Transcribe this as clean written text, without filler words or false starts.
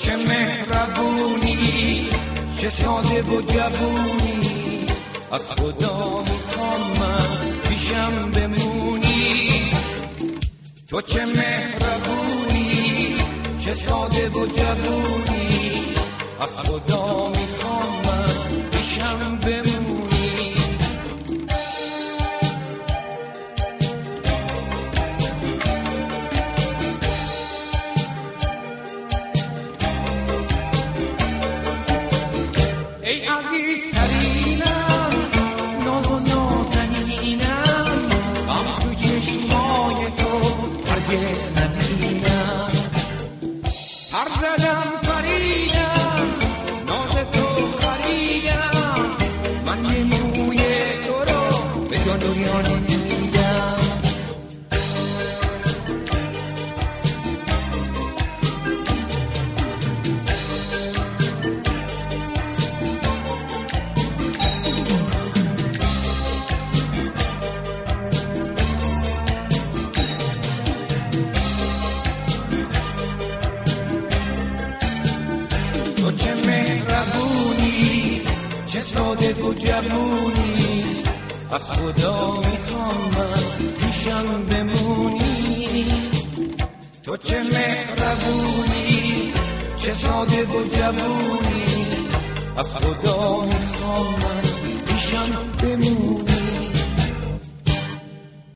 چه مهربونی، چه ساده و جوونی، از خدا میخوام من پیشم بمونی. تو چه مهربونی، چه ساده و جوونی، از خدا میخوام من پیشم بمونی. ای عزیزترینم، ناز و نازنینم، غم تو چشمای تو هرگز نبینم. پر زدم پریدم، ناز تو خریدم، من یه موی تو رو به دنیا نمیدم. تو چه مهربونی، چه ساده و جوونی، از خدا میخوام من پیشم بمونی. تو چه مهربونی، چه ساده و جوونی، از خدا میخوام من پیشم